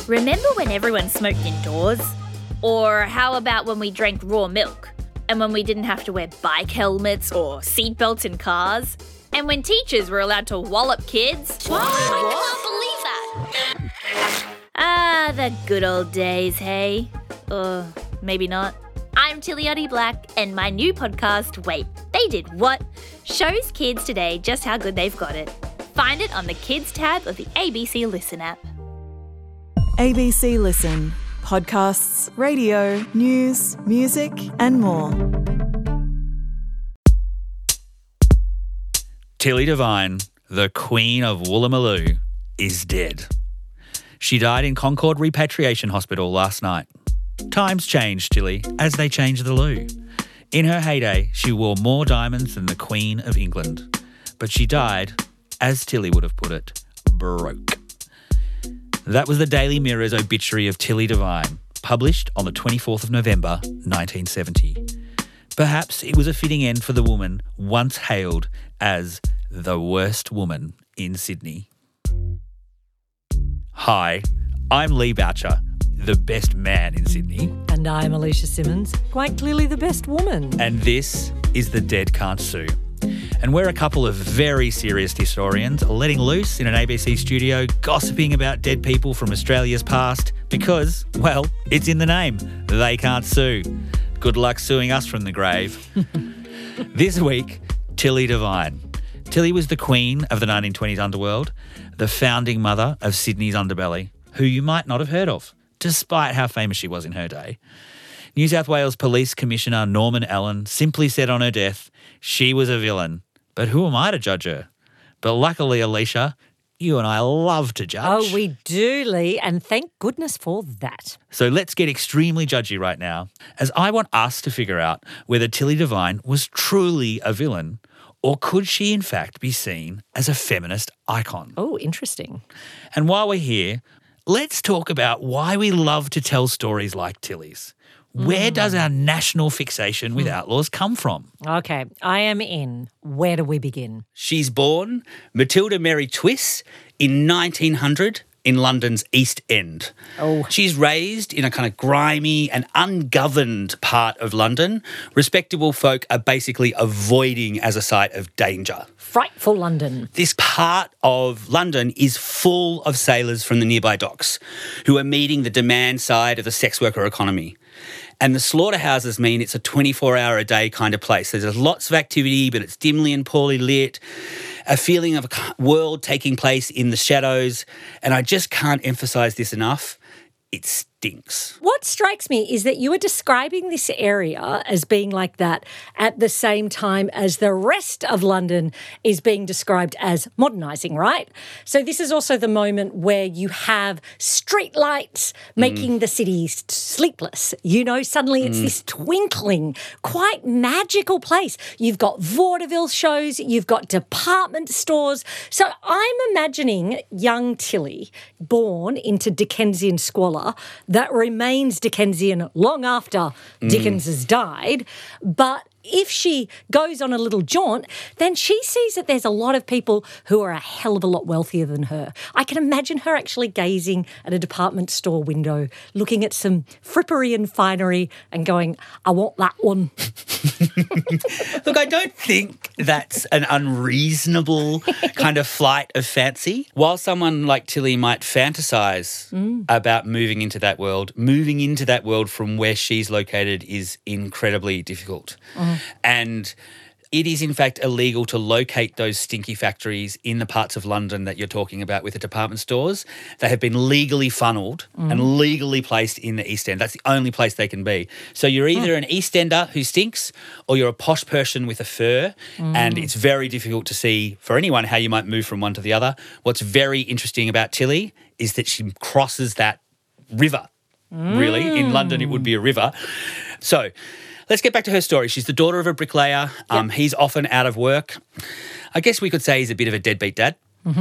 Remember when everyone smoked indoors? Or how about when we drank raw milk? And when we didn't have to wear bike helmets or seatbelts in cars? And when teachers were allowed to wallop kids? What? I can't believe that. Ah, the good old days, hey? Maybe not. I'm Tilly Black, and my new podcast, Wait, They Did What? Shows kids today just how good they've got it. Find it on the Kids tab of the ABC Listen app. ABC Listen. Podcasts, radio, news, music and more. Tilly Devine, the Queen of Woolloomooloo, is dead. She died in Concord Repatriation Hospital last night. Times change, Tilly, as they change the loo. In her heyday, she wore more diamonds than the Queen of England. But she died, as Tilly would have put it, broke. That was the Daily Mirror's obituary of Tilly Devine, published on the 24th of November, 1970. Perhaps it was a fitting end for the woman once hailed as the worst woman in Sydney. Hi, I'm Lee Boucher, the best man in Sydney. And I'm Alicia Simmons, quite clearly the best woman. And this is The Dead Can't Sue. And we're a couple of very serious historians letting loose in an ABC studio, gossiping about dead people from Australia's past because, well, it's in the name. They can't sue. Good luck suing us from the grave. This week, Tilly Devine. Tilly was the queen of the 1920s underworld, the founding mother of Sydney's underbelly, who you might not have heard of, despite how famous she was in her day. New South Wales Police Commissioner Norman Allen simply said on her death, she was a villain. But who am I to judge her? But luckily, Alicia, you and I love to judge. Oh, we do, Lee, and thank goodness for that. So let's get extremely judgy right now, as I want us to figure out whether Tilly Devine was truly a villain, or could she in fact be seen as a feminist icon? Oh, interesting. And while we're here, let's talk about why we love to tell stories like Tilly's. Where does our national fixation with outlaws come from? Okay, I am in. Where do we begin? She's born Matilda Mary Twiss in 1900 in London's East End. Oh. She's raised in a kind of grimy and ungoverned part of London. Respectable folk are basically avoiding as a site of danger. Frightful London. This part of London is full of sailors from the nearby docks who are meeting the demand side of the sex worker economy. And the slaughterhouses mean it's a 24-hour-a-day kind of place. There's lots of activity, but it's dimly and poorly lit, a feeling of a world taking place in the shadows. And I just can't emphasise this enough. It stinks. What strikes me is that you are describing this area as being like that at the same time as the rest of London is being described as modernising, right? So this is also the moment where you have street lights making the city sleepless. You know, suddenly it's this twinkling, quite magical place. You've got vaudeville shows, you've got department stores. So I'm imagining young Tilly, born into Dickensian squalor, that remains Dickensian long after Dickens has died. But if she goes on a little jaunt, then she sees that there's a lot of people who are a hell of a lot wealthier than her. I can imagine her actually gazing at a department store window, looking at some frippery and finery and going, I want that one. Look, I don't think that's an unreasonable kind of flight of fancy. While someone like Tilly might fantasise about moving into that world from where she's located is incredibly difficult. And it is, in fact, illegal to locate those stinky factories in the parts of London that you're talking about with the department stores. They have been legally funneled and legally placed in the East End. That's the only place they can be. So you're either an East Ender who stinks or you're a posh person with a fur, and it's very difficult to see for anyone how you might move from one to the other. What's very interesting about Tilly is that she crosses that river, really. In London, it would be a river. So let's get back to her story. She's the daughter of a bricklayer. He's often out of work. I guess we could say he's a bit of a deadbeat dad.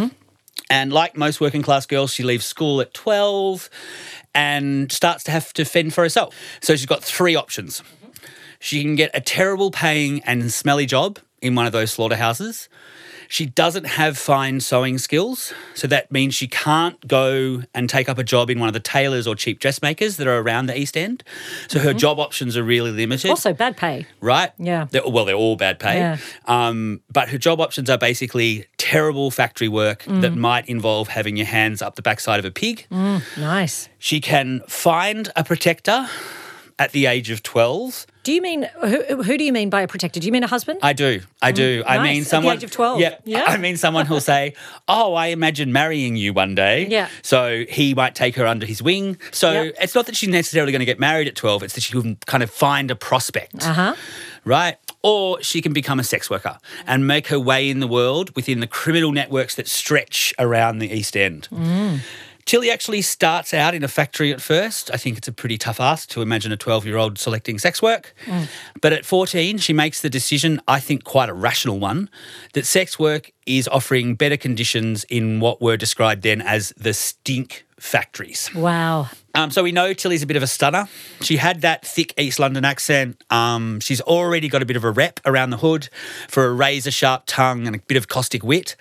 And like most working class girls, she leaves school at 12 and starts to have to fend for herself. So she's got three options. She can get a terrible paying and smelly job in one of those slaughterhouses. She doesn't have fine sewing skills, so that means she can't go and take up a job in one of the tailors or cheap dressmakers that are around the East End. So her job options are really limited. Also, bad pay. Right? Yeah. They're all bad pay. Yeah. But her job options are basically terrible factory work that might involve having your hands up the backside of a pig. Nice. She can find a protector at the age of 12. Do you mean, who do you mean by a protector? Do you mean a husband? I do. I Nice. mean At someone. the age of 12. Yeah. Yeah. I mean someone who'll say, "Oh, I imagine marrying you one day." Yeah. So he might take her under his wing. So Yep. it's not that she's necessarily going to get married at 12. It's that she can kind of find a prospect. Right? Or she can become a sex worker and make her way in the world within the criminal networks that stretch around the East End. Tilly actually starts out in a factory at first. I think it's a pretty tough ask to imagine a 12-year-old selecting sex work. But at 14, she makes the decision, I think quite a rational one, that sex work is offering better conditions in what were described then as the stink factories. Wow. So we know Tilly's a bit of a stunner. She had that thick East London accent. She's already got a bit of a rep around the hood for a razor-sharp tongue and a bit of caustic wit.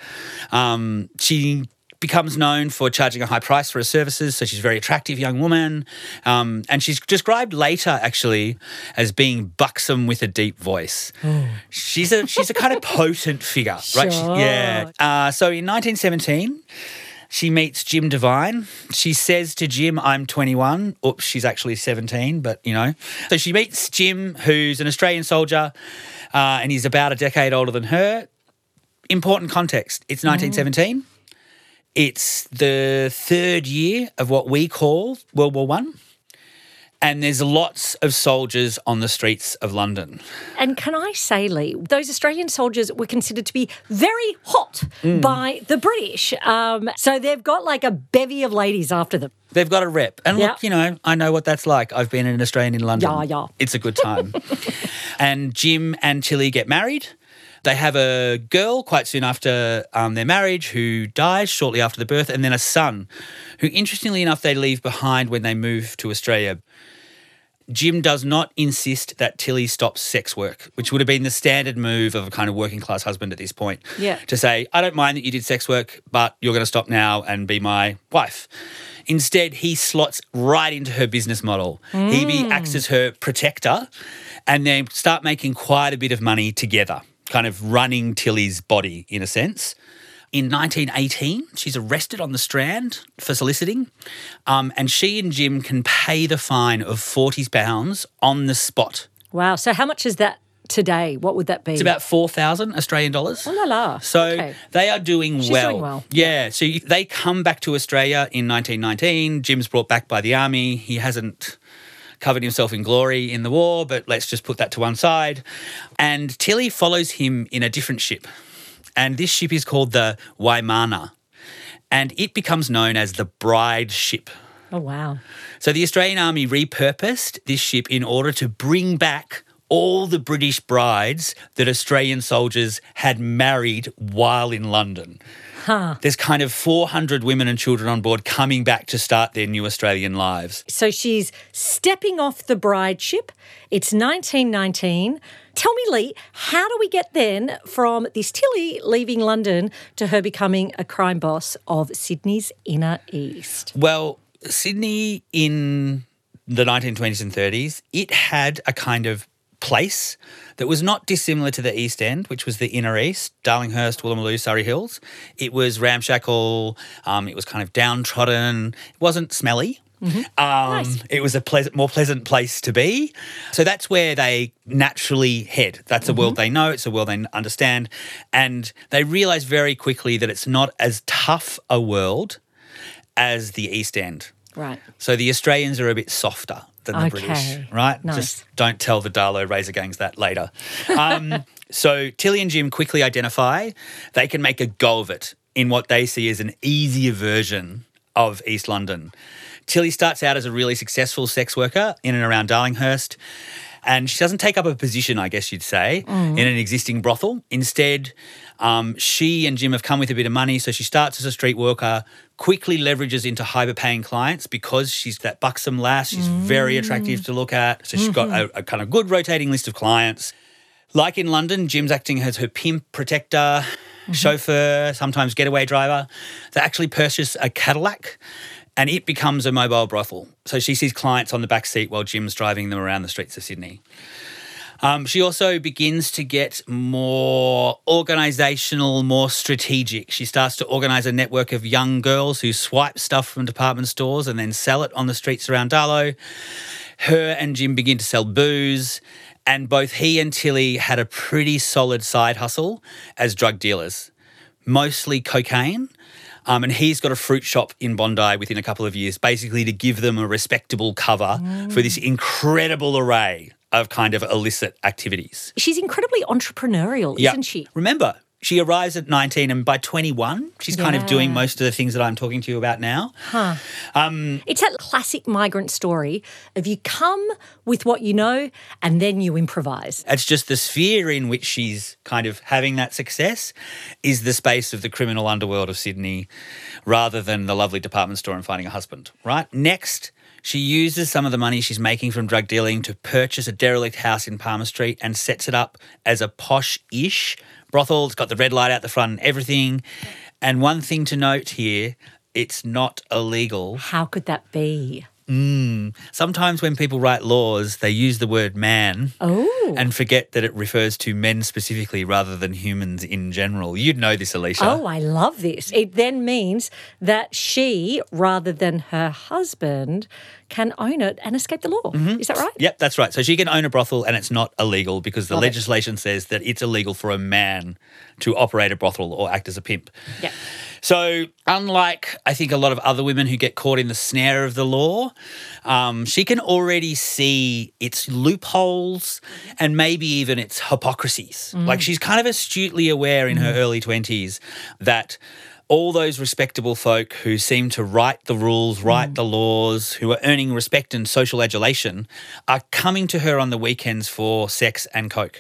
She becomes known for charging a high price for her services, so she's a very attractive young woman. And she's described later, actually, as being buxom with a deep voice. She's a kind of potent figure, right? Sure. So in 1917, she meets Jim Devine. She says to Jim, "I'm 21." Oops, she's actually 17, but, you know. So she meets Jim, who's an Australian soldier, and he's about a decade older than her. Important context. It's 1917. It's the third year of what we call World War I. And there's lots of soldiers on the streets of London. And can I say, Lee, those Australian soldiers were considered to be very hot by the British. So they've got like a bevy of ladies after them. They've got a rep. And Yeah. look, you know, I know what that's like. I've been an Australian in London. Yeah. It's a good time. And Jim and Tilly get married. They have a girl quite soon after their marriage who dies shortly after the birth, and then a son who, interestingly enough, they leave behind when they move to Australia. Jim does not insist that Tilly stops sex work, which would have been the standard move of a kind of working class husband at this point. Yeah. To say, "I don't mind that you did sex work, but you're going to stop now and be my wife." Instead, he slots right into her business model. He acts as her protector, and they start making quite a bit of money together, kind of running Tilly's body in a sense. In 1918, she's arrested on the Strand for soliciting, and she and Jim can pay the fine of £40 on the spot. Wow. So how much is that today? What would that be? It's about 4,000 Australian dollars. Oh, la la. So Okay. they are doing She's well. doing well. Yeah. So they come back to Australia in 1919. Jim's brought back by the army. He hasn't covered himself in glory in the war, but let's just put that to one side. And Tilly follows him in a different ship. And this ship is called the Waimana. And it becomes known as the Bride Ship. Oh, wow. So the Australian Army repurposed this ship in order to bring back all the British brides that Australian soldiers had married while in London. There's kind of 400 women and children on board coming back to start their new Australian lives. So she's stepping off the bride ship. It's 1919. Tell me, Lee, how do we get then from this Tilly leaving London to her becoming a crime boss of Sydney's Inner East? Well, Sydney in the 1920s and 30s, it had a kind of place that was not dissimilar to the East End, which was the Inner East, Darlinghurst, Woolloomooloo, Surrey Hills. It was ramshackle. It was kind of downtrodden. It wasn't smelly. Nice. It was a more pleasant place to be. So that's where they naturally head. That's a world they know. It's a world they understand. And they realise very quickly that it's not as tough a world as the East End. Right. So the Australians are a bit softer than the Okay. British, right? Nice. Just don't tell the Darlow Razor Gangs that later. So Tilly and Jim quickly identify they can make a go of it in what they see as an easier version of East London. Tilly starts out as a really successful sex worker in and around Darlinghurst, and she doesn't take up a position, I guess you'd say, in an existing brothel. Instead, she and Jim have come with a bit of money, so she starts as a street worker, quickly leverages into hyper-paying clients because she's that buxom lass. She's very attractive to look at, so she's got a kind of good rotating list of clients. Like in London, Jim's acting as her pimp protector. chauffeur, sometimes getaway driver. They actually purchase a Cadillac and it becomes a mobile brothel. So she sees clients on the back seat while Jim's driving them around the streets of Sydney. She also begins to get more organisational, more strategic. She starts to organise a network of young girls who swipe stuff from department stores and then sell it on the streets around Darlow. Her and Jim begin to sell booze, and both he and Tilly had a pretty solid side hustle as drug dealers, mostly cocaine. And he's got a fruit shop in Bondi within a couple of years, basically to give them a respectable cover for this incredible array of kind of illicit activities. She's incredibly entrepreneurial, isn't she? Remember, she arrives at 19 and by 21, she's kind of doing most of the things that I'm talking to you about now. It's that classic migrant story of you come with what you know and then you improvise. It's just the sphere in which she's kind of having that success is the space of the criminal underworld of Sydney rather than the lovely department store and finding a husband, right? Next, she uses some of the money she's making from drug dealing to purchase a derelict house in Palmer Street and sets it up as a posh-ish brothel. It's got the red light out the front and everything. And one thing to note here, it's not illegal. How could that be? Sometimes when people write laws, they use the word man and forget that it refers to men specifically rather than humans in general. You'd know this, Alicia. Oh, I love this. It then means that she, rather than her husband, can own it and escape the law. Is that right? Yep, that's right. So she can own a brothel and it's not illegal because the legislation says that it's illegal for a man to operate a brothel or act as a pimp. Yeah. So unlike, I think, a lot of other women who get caught in the snare of the law, she can already see its loopholes and maybe even its hypocrisies. Like she's kind of astutely aware in her early 20s that all those respectable folk who seem to write the rules, write the laws, who are earning respect and social adulation are coming to her on the weekends for sex and coke.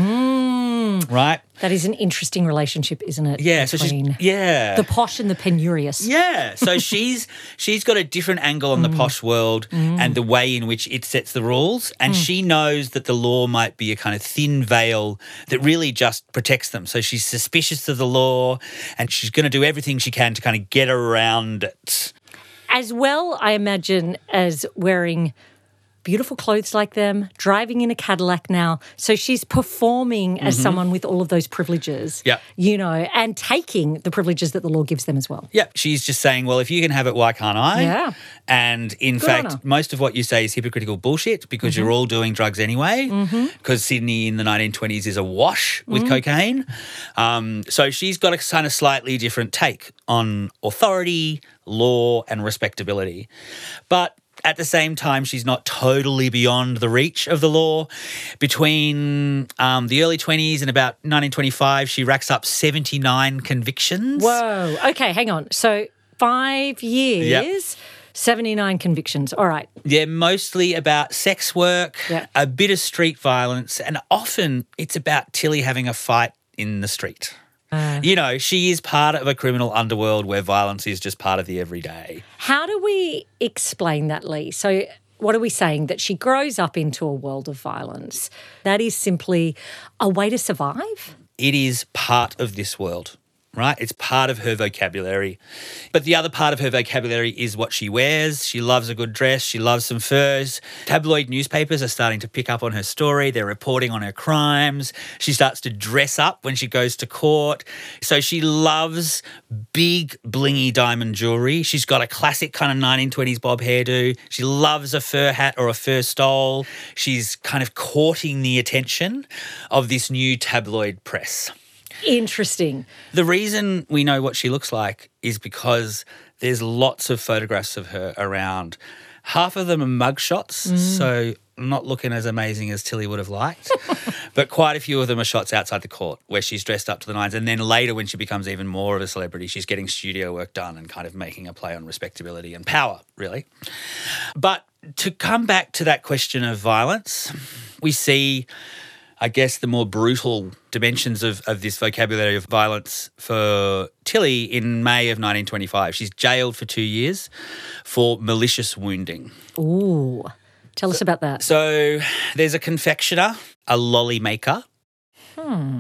Right? That is an interesting relationship, isn't it? Yeah. So she's, the posh and the penurious. Yeah. So she's got a different angle on the posh world and the way in which it sets the rules. And she knows that the law might be a kind of thin veil that really just protects them. So she's suspicious of the law and she's going to do everything she can to kind of get around it. As well, I imagine, as wearing beautiful clothes like them, driving in a Cadillac now. So she's performing as someone with all of those privileges, you know, and taking the privileges that the law gives them as well. Yeah, she's just saying, well, if you can have it, why can't I? Yeah. And in fact, most of what you say is hypocritical bullshit because you're all doing drugs anyway because Sydney in the 1920s is awash with cocaine. So she's got a kind of slightly different take on authority, law and respectability. But at the same time, she's not totally beyond the reach of the law. Between the early 20s and about 1925, she racks up 79 convictions. Whoa. Okay, hang on. So 5 years, 79 convictions. All right. Yeah, mostly about sex work, a bit of street violence, and often it's about Tilly having a fight in the street. You know, she is part of a criminal underworld where violence is just part of the everyday. How do we explain that, Lee? So what are we saying? That she grows up into a world of violence. That is simply a way to survive? It is part of this world, right? It's part of her vocabulary. But the other part of her vocabulary is what she wears. She loves a good dress. She loves some furs. Tabloid newspapers are starting to pick up on her story. They're reporting on her crimes. She starts to dress up when she goes to court. So she loves big, blingy diamond jewellery. She's got a classic kind of 1920s bob hairdo. She loves a fur hat or a fur stole. She's kind of courting the attention of this new tabloid press. Interesting. The reason we know what she looks like is because there's lots of photographs of her around. Half of them are mugshots, so not looking as amazing as Tilly would have liked. But quite a few of them are shots outside the court where she's dressed up to the nines. And then later when she becomes even more of a celebrity, she's getting studio work done and kind of making a play on respectability and power, really. But to come back to that question of violence, we see, I guess, the more brutal dimensions of this vocabulary of violence for Tilly in May of 1925. She's jailed for 2 years for malicious wounding. Ooh. Tell us about that. So there's a confectioner, a lolly maker,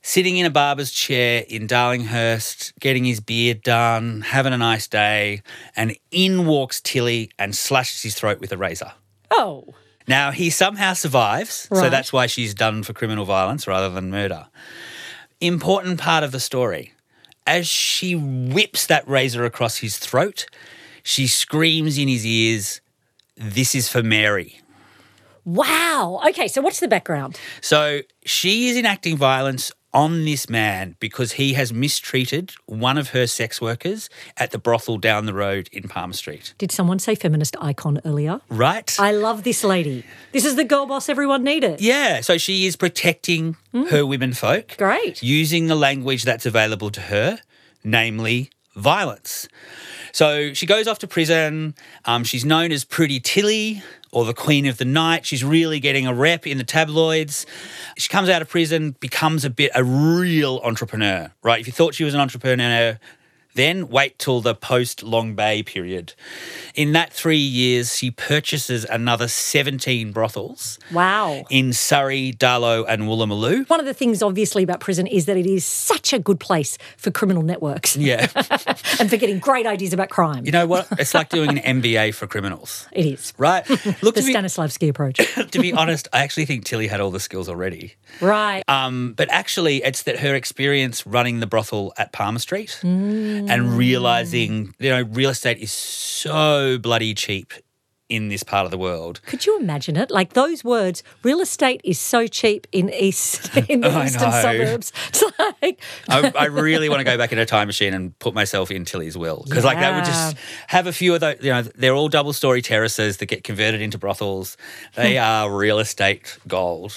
sitting in a barber's chair in Darlinghurst, getting his beard done, having a nice day, and in walks Tilly and slashes his throat with a razor. Oh. Now, he somehow survives, so Right. that's why she's done for criminal violence rather than murder. Important part of the story. As she whips that razor across his throat, she screams in his ears, "This is for Mary." Wow. Okay, so what's the background? So she is enacting violence on this man because he has mistreated one of her sex workers at the brothel down the road in Palmer Street. Did someone say feminist icon earlier? Right? I love this lady. This is the girl boss everyone needed. Yeah, so she is protecting her women folk. Great. Using the language that's available to her, namely violence. So she goes off to prison. She's known as Pretty Tilly or the Queen of the Night. She's really getting a rep in the tabloids. She comes out of prison, becomes a real entrepreneur, right? If you thought she was an entrepreneur, then wait till the post-Long Bay period. In that 3 years, she purchases another 17 brothels Wow. in Surrey, Darlow and Woolloomooloo. One of the things, obviously, about prison is that it is such a good place for criminal networks Yeah. and for getting great ideas about crime. You know what? It's like doing an MBA for criminals, It is. right? Look, The to be, Stanislavski approach. to be honest, I actually think Tilly had all the skills already. Right. But actually, it's that her experience running the brothel at Palmer Street and realising, real estate is so bloody cheap in this part of the world. Could you imagine it? Like those words, real estate is so cheap in the I eastern know. suburbs. It's like I really want to go back in a time machine and put myself in Tilly's will because like they would just have a few of those, they're all double-story terraces that get converted into brothels. They are real estate gold.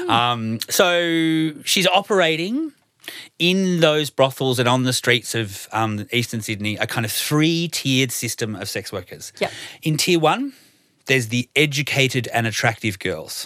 So she's operating in those brothels and on the streets of eastern Sydney, a kind of 3-tiered system of sex workers. Yep. In tier 1, there's the educated and attractive girls.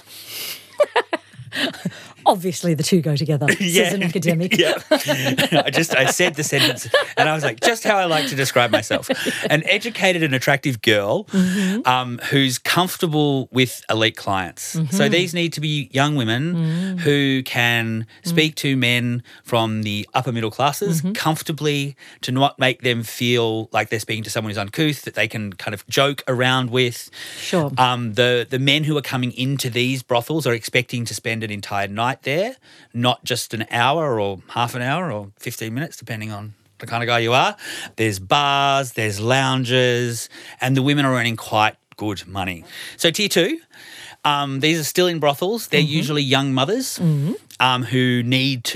obviously the two go together, says an academic. Yeah. I said the sentence and I was like, just how I like to describe myself. An educated and attractive girl who's comfortable with elite clients. So these need to be young women who can speak to men from the upper middle classes comfortably, to not make them feel like they're speaking to someone who's uncouth, that they can kind of joke around with. Sure. The men who are coming into these brothels are expecting to spend an entire night there, not just an hour or half an hour or 15 minutes, depending on the kind of guy you are. There's bars, there's lounges, and the women are earning quite good money. So tier 2, these are still in brothels. They're usually young mothers who need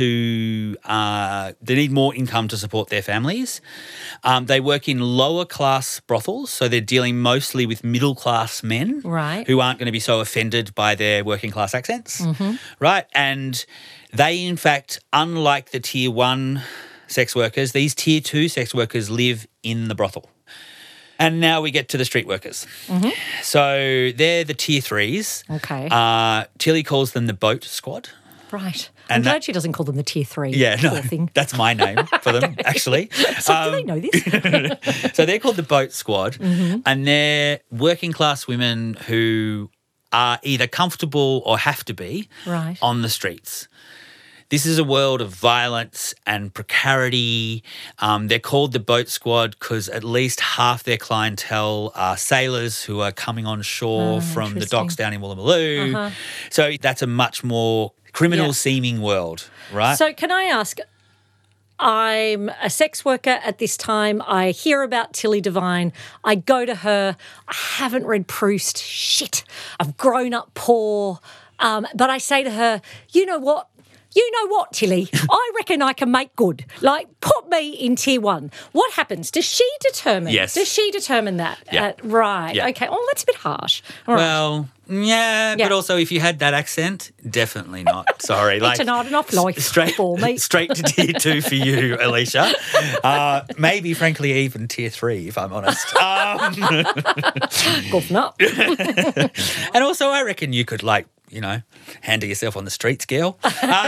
they need more income to support their families. They work in lower class brothels, so they're dealing mostly with middle class men, Right. who aren't going to be so offended by their working class accents, right? And they, in fact, unlike the tier 1 sex workers, these tier 2 sex workers live in the brothel. And now we get to the street workers. So they're the tier 3s. Okay. Tilly calls them the boat squad. Right. I'm and glad that- she doesn't call them the tier 3. Yeah, no, Poor thing. that's my name for them, actually. So do they know this? So they're called the boat squad, and they're working class women who are either comfortable or have to be Right. on the streets. This is a world of violence and precarity. They're called the boat squad because at least half their clientele are sailors who are coming on shore from the docks down in Woolloomooloo. So that's a much more criminal-seeming world, right? So can I ask, I'm a sex worker at this time. I hear about Tilly Devine. I go to her. I haven't read Proust. Shit. I've grown up poor. But I say to her, you know what? Tilly, I reckon I can make good. Like, put me in tier 1. What happens? Does she determine? Yes. Does she determine that? Yeah. Right. Yeah. Okay. Oh, that's a bit harsh. All right. Well, yeah, Yeah. but also if you had that accent, definitely not. Sorry. It's not enough life for me. Straight to tier 2 for you, Alicia. Maybe, frankly, even tier 3, if I'm honest. Governor. And also, I reckon you could, handle yourself on the streets, girl.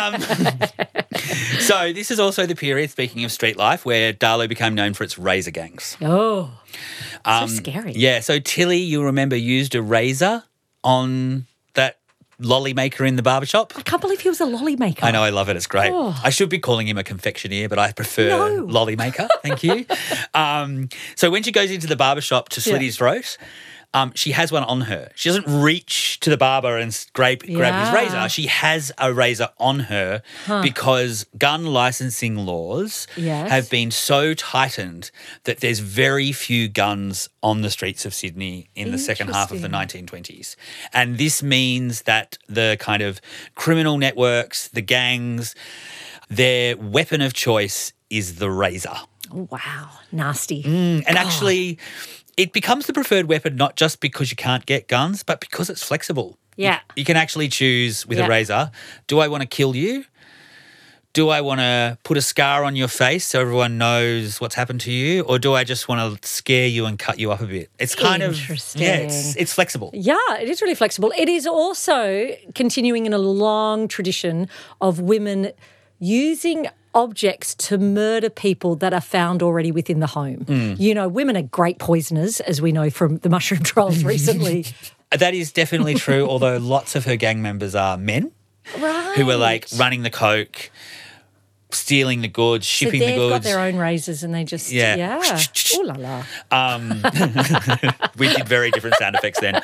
So this is also the period, speaking of street life, where Darlow became known for its razor gangs. Oh, so scary. Yeah, so Tilly, you'll remember, used a razor on that lolly maker in the barbershop. I can't believe he was a lolly maker. I know, I love it. It's great. Oh. I should be calling him a confectioneer, but I prefer No. lolly maker. Thank you. So when she goes into the barbershop to slit Yeah. his throat, she has one on her. She doesn't reach to the barber and grab his Yeah. razor. She has a razor on her because gun licensing laws Yes. have been so tightened that there's very few guns on the streets of Sydney in the second half of the 1920s. And this means that the kind of criminal networks, the gangs, their weapon of choice is the razor. Oh, wow. Nasty. And actually, it becomes the preferred weapon not just because you can't get guns, but because it's flexible. Yeah. You can actually choose with Yeah. a razor, do I want to kill you? Do I want to put a scar on your face so everyone knows what's happened to you? Or do I just want to scare you and cut you up a bit? It's kind of, Interesting. yeah, it's flexible. Yeah, it is really flexible. It is also continuing in a long tradition of women using objects to murder people that are found already within the home. You know, women are great poisoners, as we know from the mushroom trials recently. That is definitely true, although lots of her gang members are men Right. who are like running the coke, stealing the goods, so shipping the they've goods. got their own razors and they just, Yeah. Ooh la la. We did very different sound effects then.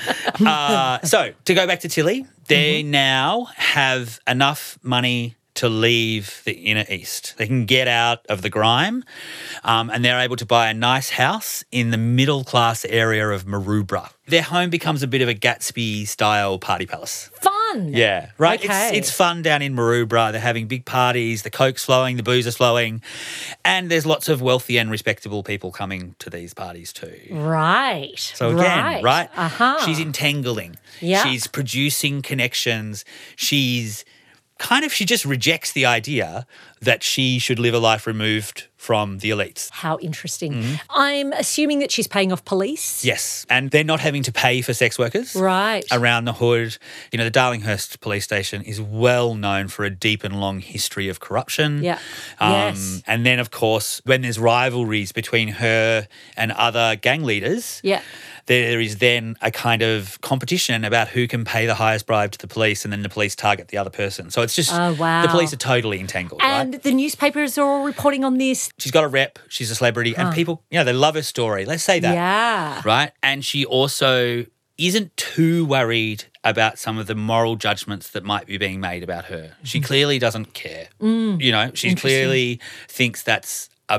So to go back to Tilly, they now have enough money to leave the inner east. They can get out of the grime and they're able to buy a nice house in the middle-class area of Maroubra. Their home becomes a bit of a Gatsby-style party palace. Fun. Yeah, right? Okay. It's fun down in Maroubra. They're having big parties, the coke's flowing, the booze is flowing, and there's lots of wealthy and respectable people coming to these parties too. Right. So again, right? Uh-huh. She's entangling. Yeah. She's producing connections. She just rejects the idea that she should live a life removed from the elites. How interesting. Mm-hmm. I'm assuming that she's paying off police. Yes. And they're not having to pay for sex workers. Right. Around the hood. You know, the Darlinghurst police station is well known for a deep and long history of corruption. Yeah. Yes. And then, of course, when there's rivalries between her and other gang leaders, Yeah. there is then a kind of competition about who can pay the highest bribe to the police, and then the police target the other person. So it's just Oh, wow. the police are totally entangled, And right? the newspapers are all reporting on this. She's got a rep, she's a celebrity, and people, they love her story. Let's say that. Yeah. Right? And she also isn't too worried about some of the moral judgments that might be being made about her. She clearly doesn't care. You know, she clearly thinks that's a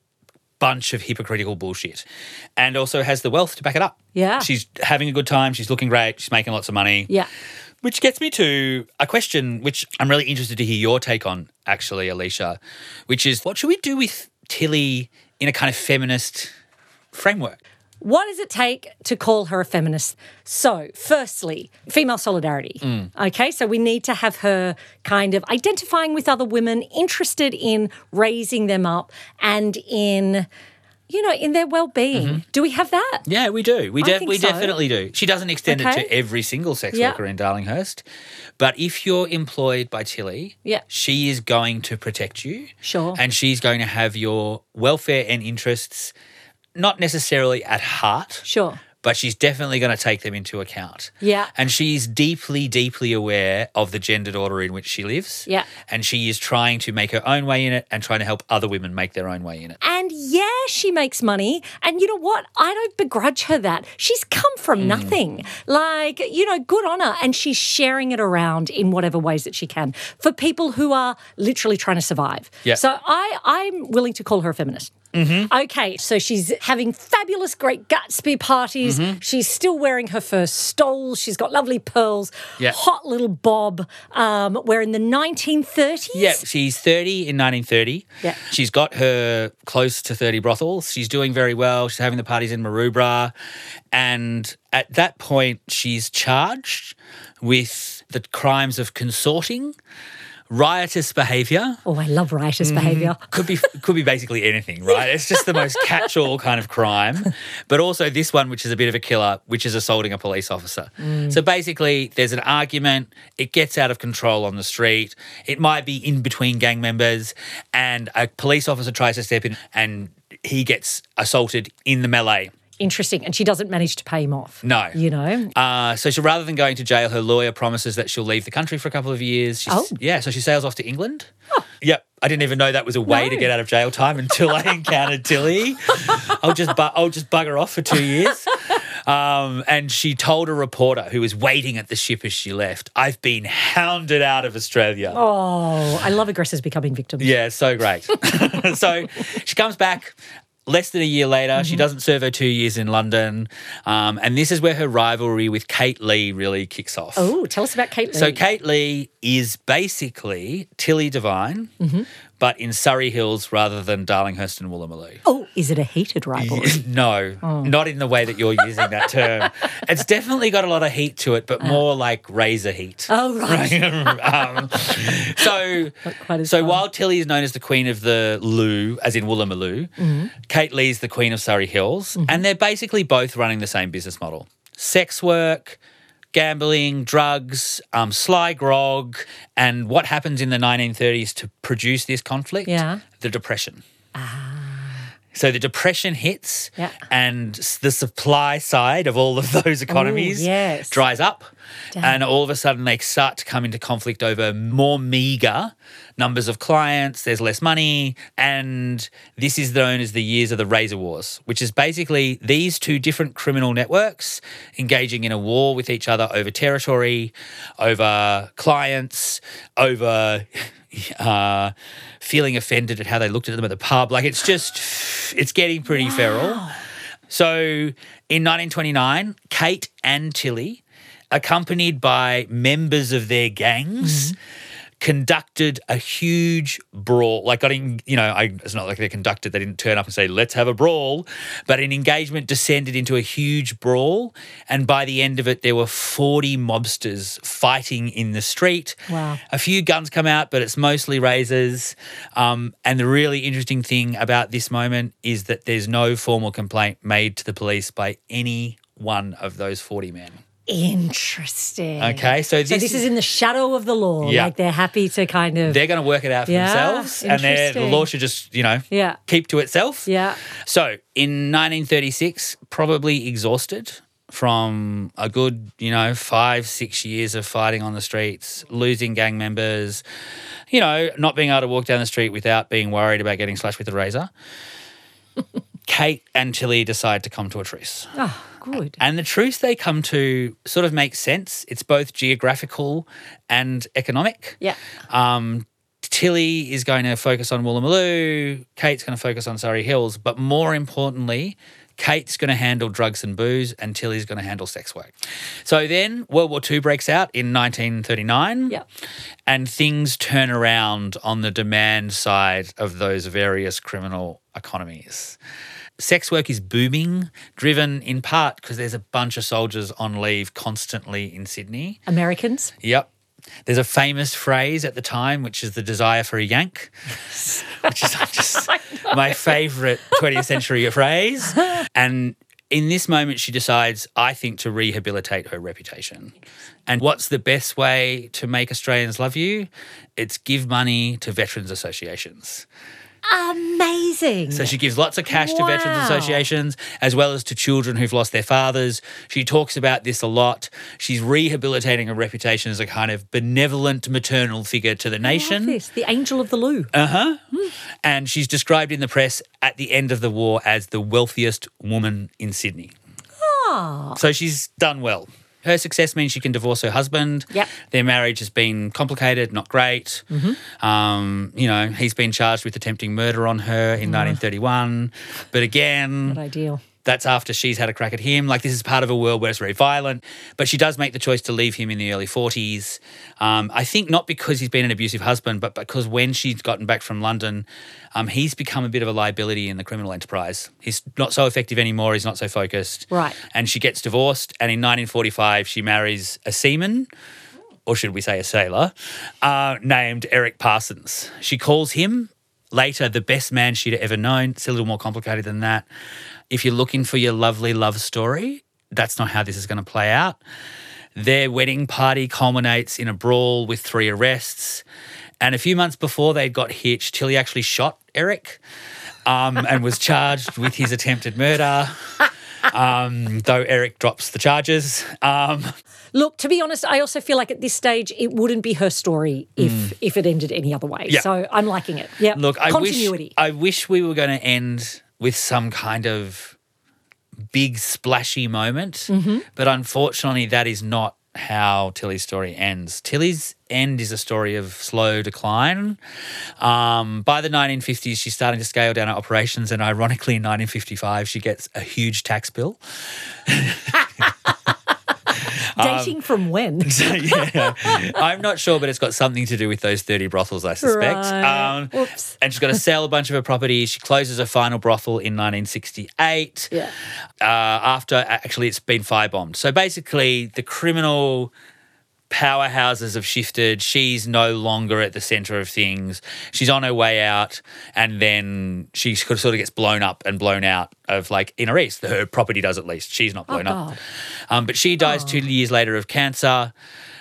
bunch of hypocritical bullshit and also has the wealth to back it up. Yeah. She's having a good time. She's looking great. She's making lots of money. Yeah. Which gets me to a question which I'm really interested to hear your take on, actually, Alicia, which is what should we do with Tilly in a kind of feminist framework? What does it take to call her a feminist? So, firstly, female solidarity. Okay, so we need to have her kind of identifying with other women, interested in raising them up and in, in their well-being. Do we have that? Yeah, we do. We think so. definitely do. She doesn't extend it Okay. to every single sex Yeah. worker in Darlinghurst. But if you're employed by Tilly, Yeah. she is going to protect you. Sure. And she's going to have your welfare and interests not necessarily at heart. Sure. But she's definitely going to take them into account. Yeah. And she's deeply, deeply aware of the gendered order in which she lives. Yeah. And she is trying to make her own way in it and trying to help other women make their own way in it. And yeah, she makes money. And you know what? I don't begrudge her that. She's come from nothing. Like, good on her. And she's sharing it around in whatever ways that she can for people who are literally trying to survive. Yeah. So I'm willing to call her a feminist. Okay, so she's having fabulous, great Gatsby parties. She's still wearing her first stoles. She's got lovely pearls. Yeah. Hot little bob. We're in the 1930s. Yeah, she's 30 in 1930. Yeah. She's got her close to 30 brothels. She's doing very well. She's having the parties in Maroubra. And at that point, she's charged with the crimes of consorting, riotous behaviour. Oh, I love riotous behaviour. Could be basically anything, right? It's just the most catch-all kind of crime. But also this one, which is a bit of a killer, which is assaulting a police officer. So basically, there's an argument. It gets out of control on the street. It might be in between gang members, and a police officer tries to step in, and he gets assaulted in the melee. Interesting. And she doesn't manage to pay him off. No. You know? So rather than going to jail, her lawyer promises that she'll leave the country for a couple of years. Yeah, so she sails off to England. Oh. Yep. I didn't even know that was a way to get out of jail time until I encountered Tilly. I'll just bugger off for 2 years. And she told a reporter who was waiting at the ship as she left, "I've been hounded out of Australia." Oh, I love aggressors becoming victims. Yeah, so great. So she comes back. Less than a year later, she doesn't serve her 2 years in London. And this is where her rivalry with Kate Leigh really kicks off. Oh, tell us about Kate Leigh. So Kate Leigh is basically Tilly Devine, but in Surrey Hills rather than Darlinghurst and Woolloomooloo. Oh, is it a heated rivalry? No, not in the way that you're using that term. It's definitely got a lot of heat to it, but more like razor heat. Oh, right. So while Tilly is known as the Queen of the Loo, as in Woolloomooloo, Kate Leigh's the Queen of Surrey Hills, and they're basically both running the same business model. Sex work, gambling, drugs, sly grog, and what happens in the 1930s to produce this conflict? Yeah. The Depression. So the Depression hits and the supply side of all of those economies dries up. Damn. And all of a sudden they start to come into conflict over more meagre numbers of clients, there's less money, and this is known as the years of the Razor Wars, which is basically these two different criminal networks engaging in a war with each other over territory, over clients, over feeling offended at how they looked at them at the pub. Like it's getting pretty feral. So in 1929, Kate and Tilly, accompanied by members of their gangs, conducted a huge brawl. Like, it's not like they conducted, they didn't turn up and say, "Let's have a brawl," but an engagement descended into a huge brawl. And by the end of it, there were 40 mobsters fighting in the street. Wow. A few guns come out, but it's mostly razors. And the really interesting thing about this moment is that there's no formal complaint made to the police by any one of those 40 men. Interesting. Okay, so this is in the shadow of the law. Yeah. Like they're happy to kind of... They're going to work it out for themselves, and the law should just, keep to itself. Yeah. So in 1936, probably exhausted from a good, 5-6 years of fighting on the streets, losing gang members, not being able to walk down the street without being worried about getting slashed with a razor, Kate and Tilly decide to come to a truce. Oh, good. And the truce they come to sort of makes sense. It's both geographical and economic. Yeah. Tilly is going to focus on Woolloomooloo, Kate's going to focus on Surrey Hills, but more importantly, Kate's going to handle drugs and booze and Tilly's going to handle sex work. So then World War II breaks out in 1939 and things turn around on the demand side of those various criminal economies. Sex work is booming, driven in part because there's a bunch of soldiers on leave constantly in Sydney. Americans? Yep. There's a famous phrase at the time, which is the desire for a yank, which is just my favourite 20th century phrase. And in this moment, she decides, I think, to rehabilitate her reputation. And what's the best way to make Australians love you? It's give money to veterans associations. Amazing. So she gives lots of cash to veterans associations as well as to children who've lost their fathers. She talks about this a lot. She's rehabilitating her reputation as a kind of benevolent maternal figure to the nation. I love this. The angel of the loo. And she's described in the press at the end of the war as the wealthiest woman in Sydney. Oh. So she's done well. Her success means she can divorce her husband. Yep. Their marriage has been complicated, not great. He's been charged with attempting murder on her in 1931. But again, not ideal. That's after she's had a crack at him. Like, this is part of a world where it's very violent. But she does make the choice to leave him in the early 40s. I think not because he's been an abusive husband, but because when she's gotten back from London, he's become a bit of a liability in the criminal enterprise. He's not so effective anymore. He's not so focused. Right. And she gets divorced. And in 1945, she marries a seaman, or should we say a sailor, named Eric Parsons. She calls him later the best man she'd ever known. It's a little more complicated than that. If you're looking for your lovely love story, that's not how this is going to play out. Their wedding party culminates in a brawl with 3 arrests. And a few months before they got hitched, Tilly actually shot Eric and was charged with his attempted murder. though Eric drops the charges. Look, to be honest, I also feel like at this stage it wouldn't be her story if it ended any other way. Yeah. So I'm liking it. Yeah. Look, continuity. I wish we were going to end with some kind of big splashy moment, but unfortunately that is not how Tilly's story ends. Tilly's end is a story of slow decline. By the 1950s, she's starting to scale down her operations, and ironically in 1955 she gets a huge tax bill. Dating from when? Yeah. I'm not sure, but it's got something to do with those 30 brothels, I suspect. Right. Whoops. And she's got to sell a bunch of her property. She closes her final brothel in 1968. Yeah. After actually it's been firebombed. So basically the criminal powerhouses have shifted. She's no longer at the centre of things. She's on her way out, and then she sort of gets blown up and blown out of, like, in her east. Her property does, at least. She's not blown up. But she dies 2 years later of cancer.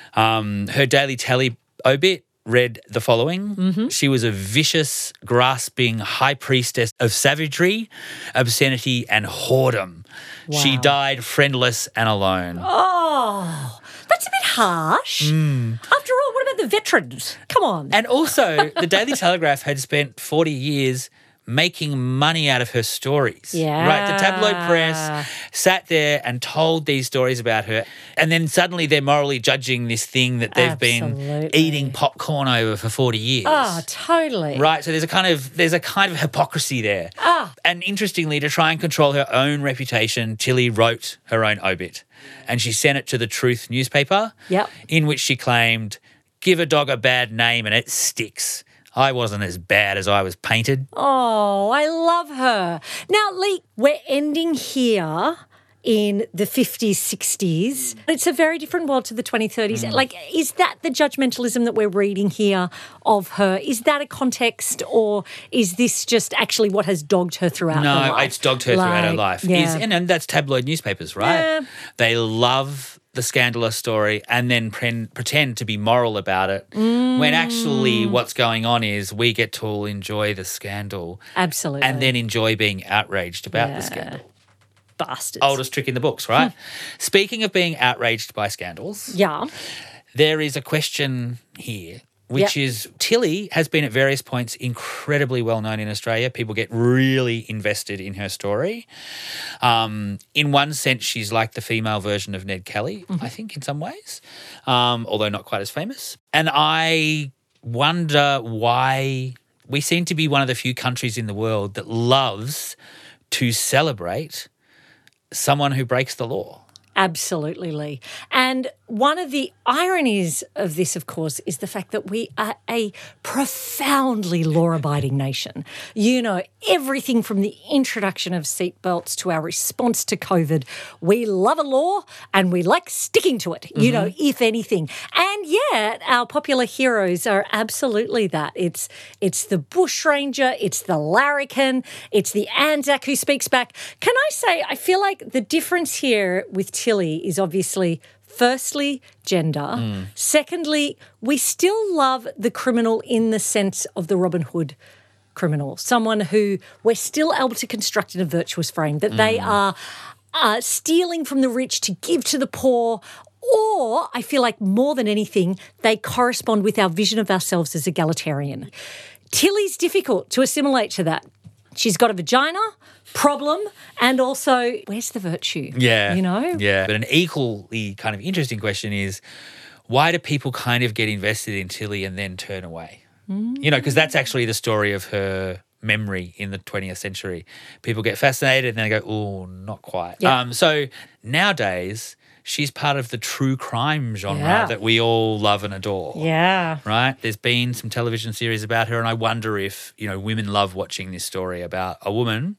Her Daily Tally obit read the following. She was a vicious, grasping high priestess of savagery, obscenity and whoredom. Wow. She died friendless and alone. Oh, that's a bit harsh. After all, what about the veterans? Come on. And also, the Daily Telegraph had spent 40 years making money out of her stories. Yeah. Right? The tabloid press sat there and told these stories about her, and then suddenly they're morally judging this thing that they've been eating popcorn over for 40 years. Oh, totally. Right, so there's a kind of hypocrisy there. And interestingly, to try and control her own reputation, Tilly wrote her own obit, and she sent it to the Truth newspaper, in which she claimed, "Give a dog a bad name and it sticks. I wasn't as bad as I was painted." Oh, I love her. Now, Lee, we're ending here in the 50s, 60s. It's a very different world to the 2030s. Like, is that the judgmentalism that we're reading here of her? Is that a context, or is this just actually what has dogged her throughout her life? No, it's dogged her throughout her life. Yeah. And that's tabloid newspapers, right? Yeah. They love the scandalous story and then pretend to be moral about it, when actually what's going on is we get to all enjoy the scandal. Absolutely. And then enjoy being outraged about the scandal. Bastards. Oldest trick in the books, right? Speaking of being outraged by scandals, there is a question here, which is Tilly has been at various points incredibly well known in Australia. People get really invested in her story. In one sense, she's like the female version of Ned Kelly, I think, in some ways, although not quite as famous. And I wonder why we seem to be one of the few countries in the world that loves to celebrate someone who breaks the law. Absolutely, Lee. And one of the ironies of this, of course, is the fact that we are a profoundly law-abiding nation. You know, everything from the introduction of seatbelts to our response to COVID, we love a law and we like sticking to it, you know, if anything. And yet our popular heroes are absolutely that. It's the bushranger, it's the larrikin, it's the Anzac who speaks back. Can I say, I feel like the difference here with Tilly is obviously, firstly, gender. Secondly, we still love the criminal in the sense of the Robin Hood criminal, someone who we're still able to construct in a virtuous frame, that they are stealing from the rich to give to the poor. Or, I feel like more than anything, they correspond with our vision of ourselves as egalitarian. Tilly's difficult to assimilate to that. She's got a vagina, problem, and also, where's the virtue? Yeah. You know? Yeah. But an equally kind of interesting question is, why do people kind of get invested in Tilly and then turn away? You know, because that's actually the story of her memory in the 20th century. People get fascinated and then they go, oh, not quite. Yeah. So nowadays, she's part of the true crime genre that we all love and adore. Yeah. Right? There's been some television series about her, and I wonder if, you know, women love watching this story about a woman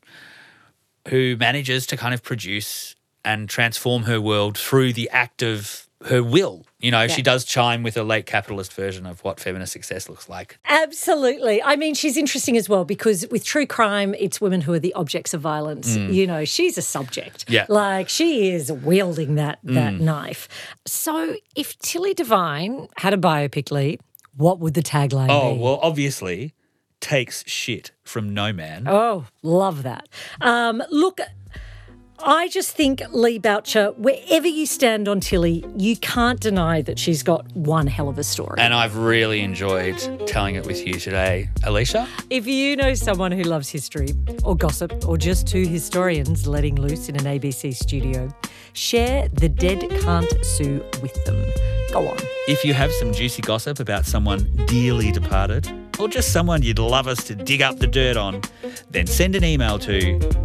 who manages to kind of produce and transform her world through the act of her will. You know, she does chime with a late capitalist version of what feminist success looks like. Absolutely. I mean, she's interesting as well because with true crime, it's women who are the objects of violence. You know, she's a subject. Yeah. Like, she is wielding that knife. So if Tilly Devine had a biopic, Lee, what would the tagline be? Oh, well, obviously, takes shit from no man. Oh, love that. Look, I just think, Lee Boucher, wherever you stand on Tilly, you can't deny that she's got one hell of a story. And I've really enjoyed telling it with you today. Alicia? If you know someone who loves history or gossip or just two historians letting loose in an ABC studio, share The Dead Can't Sue with them. Go on. If you have some juicy gossip about someone dearly departed, or just someone you'd love us to dig up the dirt on, then send an email to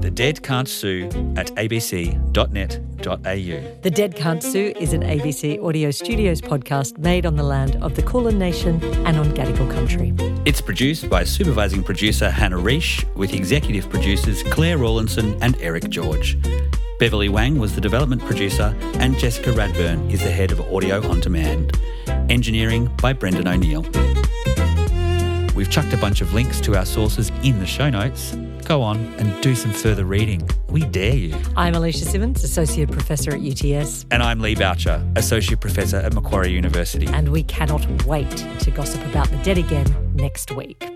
thedeadcan'tsue@abc.net.au. The Dead Can't Sue is an ABC Audio Studios podcast made on the land of the Kulin Nation and on Gadigal country. It's produced by supervising producer Hannah Reish with executive producers Claire Rawlinson and Eric George. Beverly Wang was the development producer and Jessica Radburn is the head of Audio On Demand. Engineering by Brendan O'Neill. We've chucked a bunch of links to our sources in the show notes. Go on and do some further reading. We dare you. I'm Alicia Simmons, Associate Professor at UTS. And I'm Lee Boucher, Associate Professor at Macquarie University. And we cannot wait to gossip about the dead again next week.